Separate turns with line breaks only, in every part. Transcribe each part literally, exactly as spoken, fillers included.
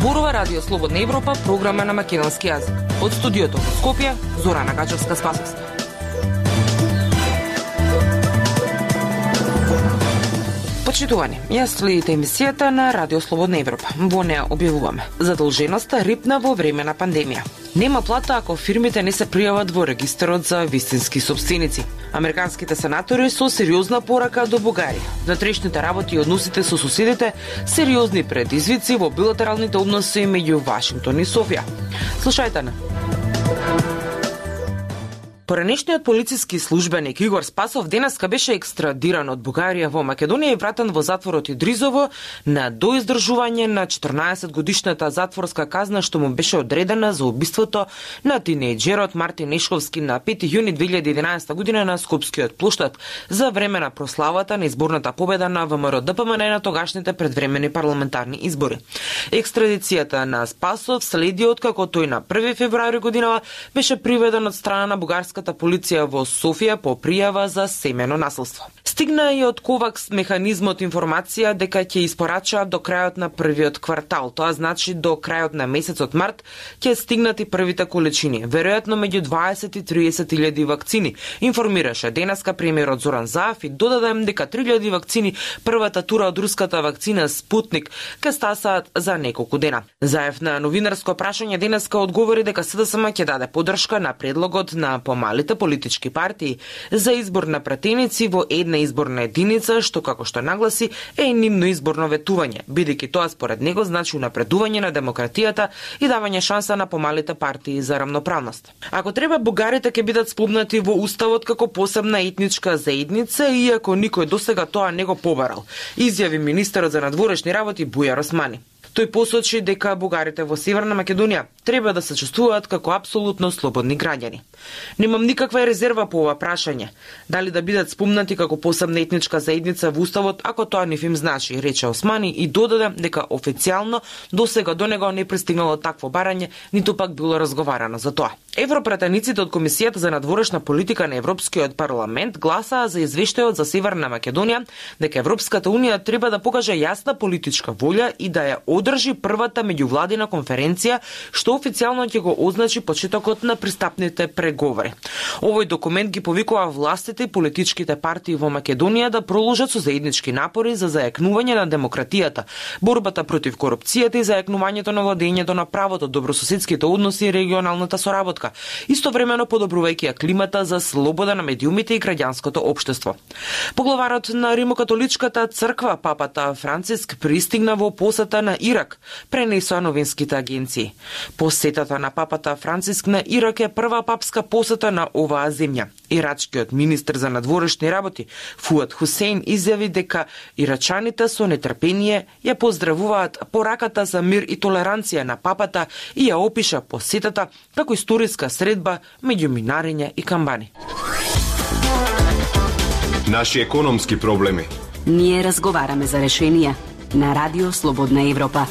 Зборува Радио Слободна Европа, програма на македонски јазик. Од студиото во Скопје, Зорана Гачевска-Спасовска. Почитувани, ја следите емисијата на Радио Слободна Европа. Во неа објавуваме задолженоста рипна во време на пандемија. Нема плата ако фирмите не се пријават во регистарот за вистински сопственици. Американските сенатори со сериозна порака до Бугарија. Внатрешните работи и односите со соседите, сериозни предизвици во билатералните односи меѓу Вашингтон и Софија. Слушајте на. Поранешниот полициски службеник Игор Спасов денеска беше екстрадиран од Бугарија во Македонија и вратен во затворот Идризово на доиздржување на четрнаесет годишната затворска казна што му беше одредена за убиството на тинејџерот Мартин Нешковски на пети јуни две илјади и единаесета година на Скопскиот плоштад за време на прославата на изборната победа на ВМРО-ДПМН на тогашните предвремени парламентарни избори. Екстрадицијата на Спасов следи откако тој на први февруари годинава беше приведен од страна на бугарска полиција во Софија по пријава за семено насилство. Стигна и од Ковакс механизмот информација дека ќе испорачаат до крајот на првиот квартал. Тоа значи до крајот на месецот март ќе стигнат и првите количини, веројатно меѓу дваесет и триесет илјади вакцини, информираше денеска премиерот Зоран Заев и додаде дека три илјади вакцини, првата тура од руската вакцина Спутник, ќе стасаат за неколку дена. Заев на новинарско прашање денеска одговори дека СДСМ ќе даде поддршка на предлогот на помалите политички партии за избор на пратеници во една изборна единица, што како што нагласи е нивно изборно ветување, бидејќи тоа според него значи унапредување на демократијата и давање шанса на помалите партии за рамноправност. Ако треба, бугарите ќе бидат спомнати во уставот како посебна етничка заедница, иако никој досега тоа не го побарал, изјави министерот за надворешни работи Бујар Османи. Тој посочи дека бугарите во Северна Македонија треба да се чувствуваат како апсолутно слободни граѓани. Немам никаква резерва по ова прашање, дали да бидат спомнати како посебна етничка заедница во уставот, ако тоа нив им значи, рече Османи и додаде дека официјално досега до него не пристигнало такво барање, ниту пак било разговарано за тоа. Европратениците од Комисијата за надворешна политика на Европскиот парламент гласаа за извештајот за Северна Македонија дека Европската унија треба да покаже јасна политичка волја и да ја одржи првата меѓувладина конференција што официјално ќе го означи почетокот на пристапните преговори. Овој документ ги повикува властите и политичките партии во Македонија да продолжат со заеднички напори за зајакнување на демократијата, борбата против корупцијата и зајакнувањето на владењето на правото, добрососедските односи и регионалната соработка, истовремено подобрувајќи ја климата за слобода на медиумите и граѓанското општество. Поглаварот на Римокатоличката црква папата Франциск пристигна во посета на Ирак, пренесоа новинските агенции. Посетата на папата Франциск на Ирак е прва папска посета на оваа земја. Ирачкиот министер за надворешни работи Фуад Хусейн изјави дека ирачаните со нетрпение ја поздравуваат пораката за мир и толеранција на папата и ја опиша посетата како историска средба меѓу минарење и камбани.
Наши економски проблеми.
Ние разговараме за решенија на Радио Слободна Европа.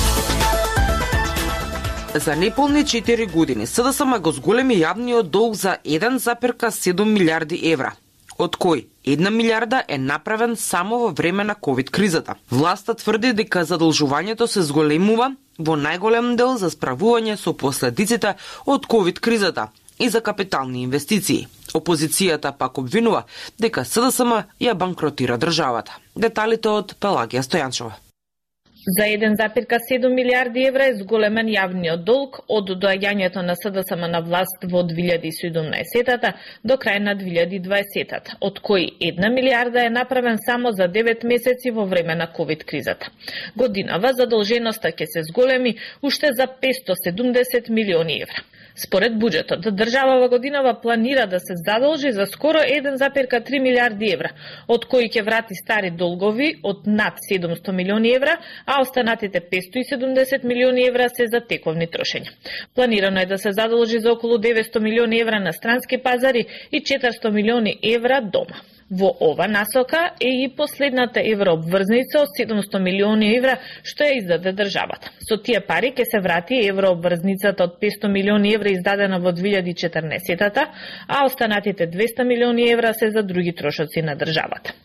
За неполни четири години СДСМ го зголеми јавниот долг за еден запирка седум милиарди евра, од кој една милиарда е направен само во време на ковид кризата. Власта тврди дека задолжувањето се зголемува во најголем дел за справување со последиците од ковид кризата и за капитални инвестиции. Опозицијата пак обвинува дека СДСМ ја банкротира државата. Деталите од Пелагија Стојанчова.
За еден запирка седум милиарди евра е зголемен јавниот долг од доаѓањето на СДСМ на власт во две илјади и седумнаесета до крај на две илјади и дваесета, од кој една милиарда е направен само за девет месеци во време на ковид кризата. Годинава задолженоста ќе се зголеми уште за петстотини и седумдесет милиони евра. Според буџетот, држава во годинава планира да се задолжи за скоро еден запирка три милиарди евра, од кои ќе врати стари долгови од над седумстотини милиони евра, а останатите петстотини и седумдесет милиони евра се за тековни трошења. Планирано е да се задолжи за околу деветстотини милиони евра на странски пазари и четиристотини милиони евра дома. Во ова насока е и последната еврообврзница од седумстотини милиони евра што ја издаде државата. Со тие пари ќе се врати еврообврзницата од петстотини милиони евра издадена во две илјади и четрнаесета, а останатите двеста милиони евра се за други трошоци на државата.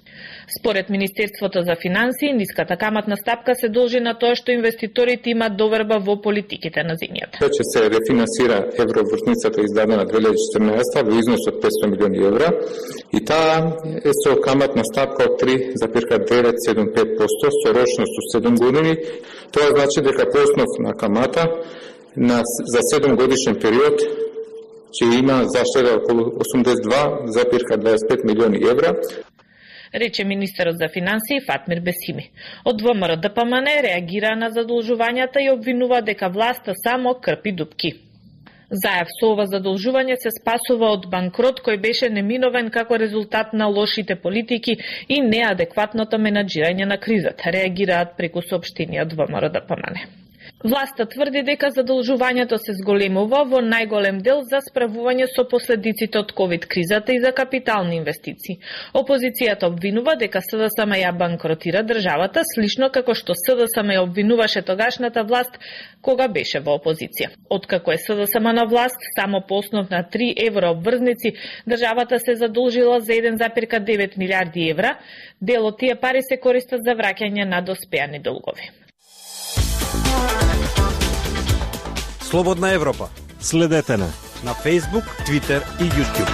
Според Министерството за финансии, ниската каматна стапка се должи на тоа што инвеститорите имаат доверба во политиките на земјата.
Ќе се рефинансира евровртницата издадена две илјади и четрнаесетта во износ од петстотини милиони евра и таа е со каматна стапка од три запирка девет седум пет проценти со рочност од седум години. Тоа значи дека по основ на камата на за седум годишен период ќе има заштеда околу осумдесет и два запирка дваесет и пет милиони евра,
рече министерот за финансии Фатмир Бесими. Од ВМРО Д П М Н реагира на задолжувањата и обвинува дека власта само крпи дупки. Заев со ова задолжување се спасува од банкрот кој беше неминовен како резултат на лошите политики и неадекватното менаџирање на кризата, реагираат преку соопштенија од ВМРО Д П М Н. Власта тврди дека задолжувањето се зголемува во најголем дел за справување со последиците од ковид кризата и за капитални инвестиции. Опозицијата обвинува дека С Д С М ја банкротира државата, слично како што С Д С М ја обвинуваше тогашната власт кога беше во опозиција. Откако е С Д С М на власт, само по основ на три евро обврзници, државата се задолжила за еден запирка девет милиарди евра. Дел од тие пари се користат за враќање на доспеани долгови.
Слободна Европа. Следете на на Facebook, Twitter и YouTube.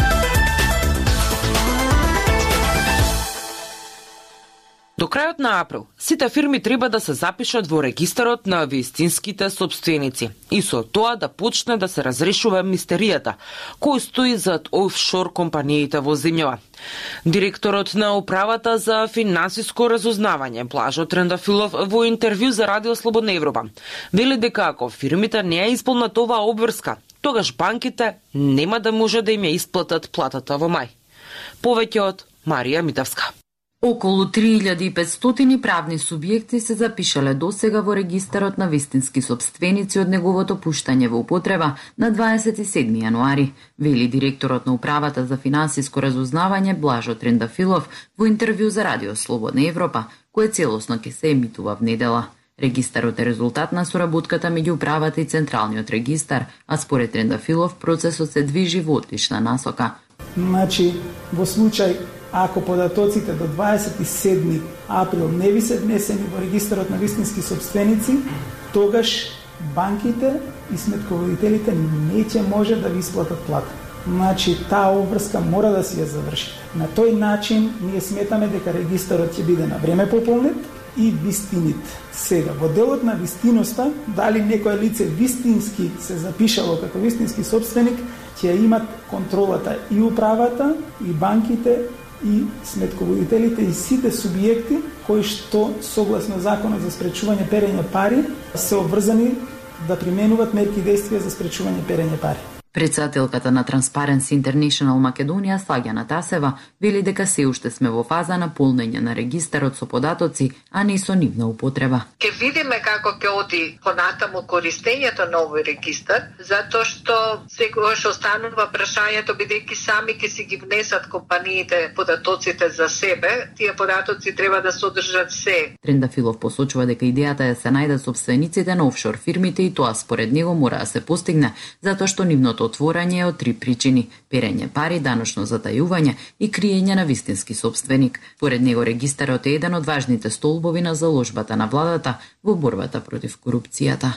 До крајот на април, сите фирми треба да се запишат во регистарот на вистинските собственици и со тоа да почне да се разрешува мистеријата кој стои зад офшор компаниите во земјава. Директорот на управата за финансиско разузнавање Блажо Трендафилов во интервју за Радио Слободна Европа вели дека ако фирмите не ја исполнат оваа обврска, тогаш банките нема да може да им ја исплатат платата во мај. Повеќе од Марија Митевска.
Околу три илјади и петстотини правни субјекти се запишале досега во регистарот на вистински собственици од неговото пуштање во употреба на дваесет и седми јануари, вели директорот на управата за финансиско разузнавање Блажо Трендафилов во интервју за Радио Слободна Европа, кој целосно ќе се емитува в недела. Регистарот е резултат на соработката меѓу управата и Централниот регистар, а според Трендафилов процесот се движи во одлична насока.
Значи, во случај ако податоците до дваесет и седми април не ви се внесени во регистарот на вистински собственици, тогаш банките и сметководителите не ќе може да ви исплатат плата. Значи, таа обврска мора да си ја завршите. На тој начин ние сметаме дека регистарот ќе биде на време пополнет и вистинит. Сега, во делот на вистиноста, дали некој лице вистински се запишало како вистински собственик, ќе имат контролата и управата, и банките, и сметководителите и сите субјекти кои што согласно законот за спречување перење пари се обврзани да применуваат мерки и действија за спречување перење пари.
Председателката на Transparency International Македонија Слагјана Тасева вели дека се уште сме во фаза на полнење на регистарот со податоци, а не со нивна употреба.
Ке видиме како ќе оди понатаму користењето на овој регистар, затоа што секогаш останува прашањето бидејќи сами ќе си ги внесат компаниите податоците за себе, тие податоци треба да содржат се.
Трендафилов посочува дека идејата е да се најдат собствениците на офшор фирмите и тоа според него мора да се постигне затоа што нивното отворање е од три причини: перење пари, даночно затајување и криење на вистински собственик. Поред него регистарот е еден од важните столбови на заложбата на владата во борбата против корупцијата.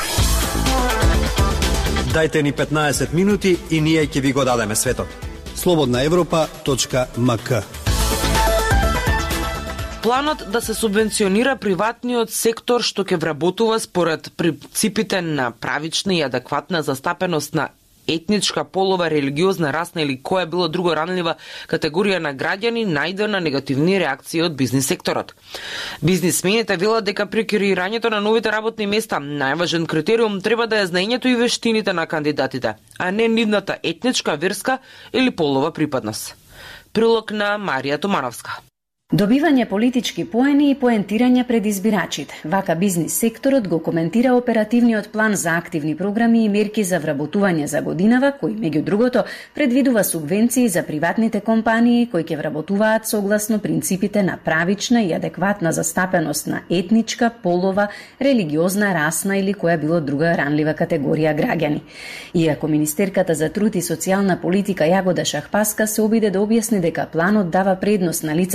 Дајте ни петнаесет минути и ние ќе ви го дадеме светот. слободна европа точка ем ка.
Планот да се субвенционира приватниот сектор што ќе вработува според принципите на правична и адекватна застапеност на етничка, полова, религиозна, расна или која било друго ранлива категорија на граѓани најде на негативни реакции од бизнис секторот. Бизнисмените велат дека при креирањето на новите работни места најважен критериум треба да е знаењето и вештините на кандидатите, а не нивната етничка, верска или полова припадност. Прилог на Марија Томановска.
Добивање политички поени и поентирање пред избирачите. Вака бизнис секторот го коментира оперативниот план за активни програми и мерки за вработување за годинава, кој меѓу другото предвидува субвенции за приватните компании кои ќе вработуваат согласно принципите на правична и адекватна застапеност на етничка, полова, религиозна, расна или која било друга ранлива категорија граѓани. Иако министерката за труд и социјална политика Јагода Шахпаска се обиде да објасни дека планот дава предност на лицата кои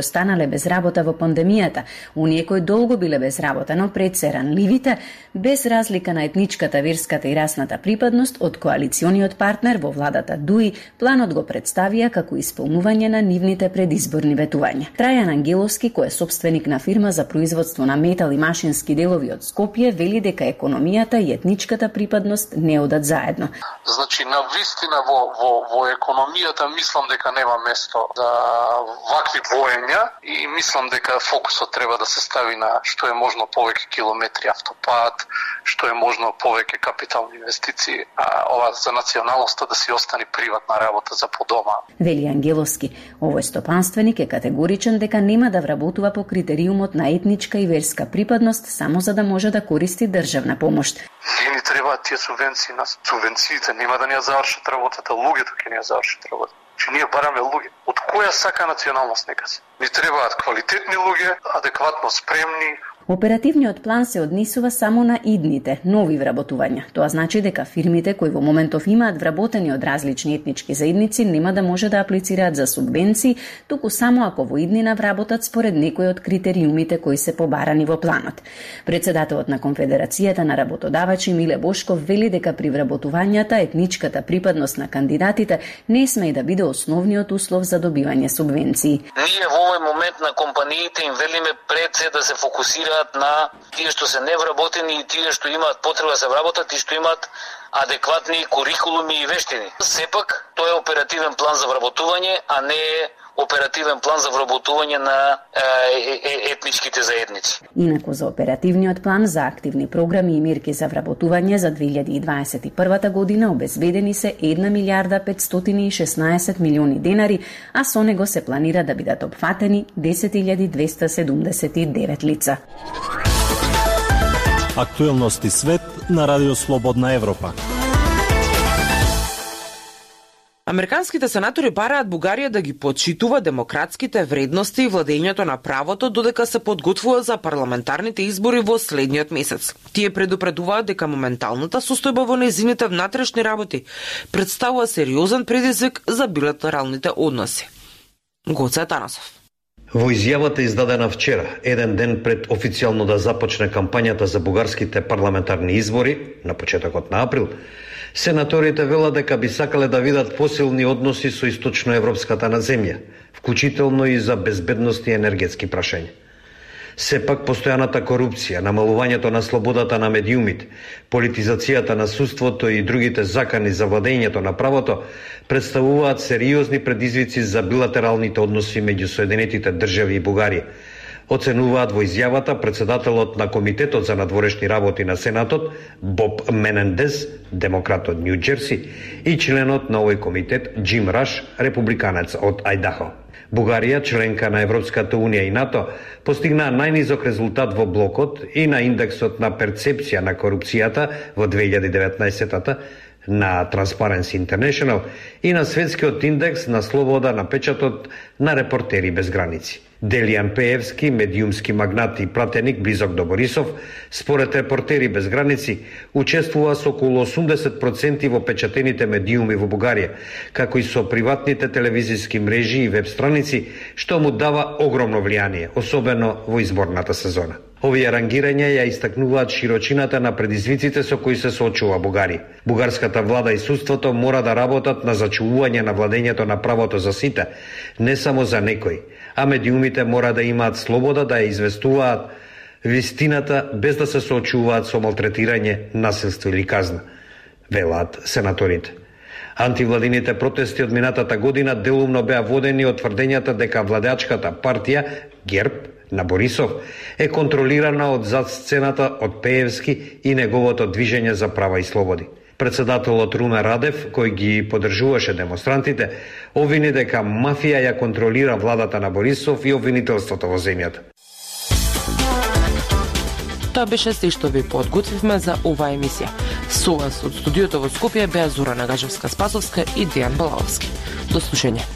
останале без работа во пандемијата, оние кои долго биле без работа, но пред се ранливите, без разлика на етничката, верската и расната припадност, од коалициониот партнер во владата ДУИ, планот го представија како исполнување на нивните предизборни ветувања. Трајан Ангеловски, кој е собственик на фирма за производство на метал и машински делови од Скопје, вели дека економијата и етничката припадност не одат заедно.
Значи, на вистина во, во, во економијата мислам дека нема место за вакви двоења и мислам дека фокусот треба да се стави на што е можно повеќе километри автопат, што е можно повеќе капитални инвестиции, а ова за националноста да си остане приватна работа за по дома.
Вели Ангеловски, овој стопанственик е категоричен дека нема да вработува по критериумот на етничка и верска припадност само за да може да користи државна помош.
Не ни требаат тие субвенции, на субвенциите нема да ни ја завршат работата, луѓето ќе ни ја завршат работата. Че ние бараме луѓе. Од која сака националност нека се? Ни требаат квалитетни луѓе, адекватно спремни.
Оперативниот план се однесува само на идните, нови вработувања. Тоа значи дека фирмите кои во моментов имаат вработени од различни етнички заедници нема да може да аплицираат за субвенции, туку само ако во иднина вработат според некои од критериумите кои се побарани во планот. Председателот на Конфедерацијата на работодавачи Миле Бошков вели дека при вработувањата етничката припадност на кандидатите не сме и да биде основниот услов за добивање субвенции.
Ние во овој момент на компаниите им велиме пред се да се фокусира на тие што се невработени и тие што имаат потреба да се вработат и што имаат адекватни курикулуми и вештини. Сепак, тоа е оперативен план за вработување, а не е оперативен план за вработување на е, е, етничките заедници.
Инаку за оперативниот план за активни програми и мерки за вработување за две илјади дваесет и прва година обезбедени се една милијарда петстотини и шеснаесет милиони денари, а со него се планира да бидат опфатени десет илјади двесте седумдесет и девет лица.
Актуелности свет на Радио Слободна Европа.
Американските сенатори бараат Бугарија да ги почитува демократските вредности и владењето на правото додека се подготвува за парламентарните избори во следниот месец. Тие предупредуваат дека моменталната состојба во нејзините внатрешни работи представува сериозен предизвик за билатералните односи. Гоце Танасов.
Во изјавата издадена вчера, еден ден пред официјално да започне кампањата за бугарските парламентарни избори, на почетокот на април, сенаторите велат дека би сакале да видат посилни односи со источноевропската на земја, вклучително и за безбедност и енергетски прашања. Сепак, постојаната корупција, намалувањето на слободата на медиумите, политизацијата на судството и другите закани за владењето на правото представуваат сериозни предизвици за билатералните односи меѓу Соединетите држави и Бугарија, оценуваат во изјавата председателот на Комитетот за надворешни работи на Сенатот Боб Менендес, демократ од Нью Џерси, и членот на овој комитет Џим Раш, републиканец од Ајдахо. Бугарија, членка на Европската унија и НАТО, постигна најнизок резултат во блокот и на индексот на перцепција на корупцијата во две илјади деветнаесета на Transparency International и на светскиот индекс на слобода на печатот на Репортери без граници. Делијан Пеевски, медиумски магнат и пратеник близок до Борисов, според Репортери без граници, учествува со околу осумдесет проценти во печатените медиуми во Бугарија, како и со приватните телевизиски мрежи и веб страници, што му дава огромно влијание, особено во изборната сезона. Овие рангирања ја истакнуваат широчината на предизвиците со кои се соочува Бугарија. Бугарската влада и судството мора да работат на зачувување на владењето на правото за сите, не само за некои, а медиумите мора да имаат слобода да ја известуваат вистината без да се соочуваат со малтретирање, насилство или казна, велат сенаторите. Антивладините протести од минатата година делумно беа водени од тврдењата дека владеачката партија ГЕРБ на Борисов е контролирана од зад сцената од Пеевски и неговото движење за права и слободи. Председателот Румен Радев, кој ги поддржуваше демонстрантите, обвини дека мафија ја контролира владата на Борисов и обвинителството во земјата.
Тоа беше се што ви подготвивме за оваа емисија. Со вас од студиото во Скопје беа Зора Нагажевска-Спасовска и Дејан Балавски. До слушање.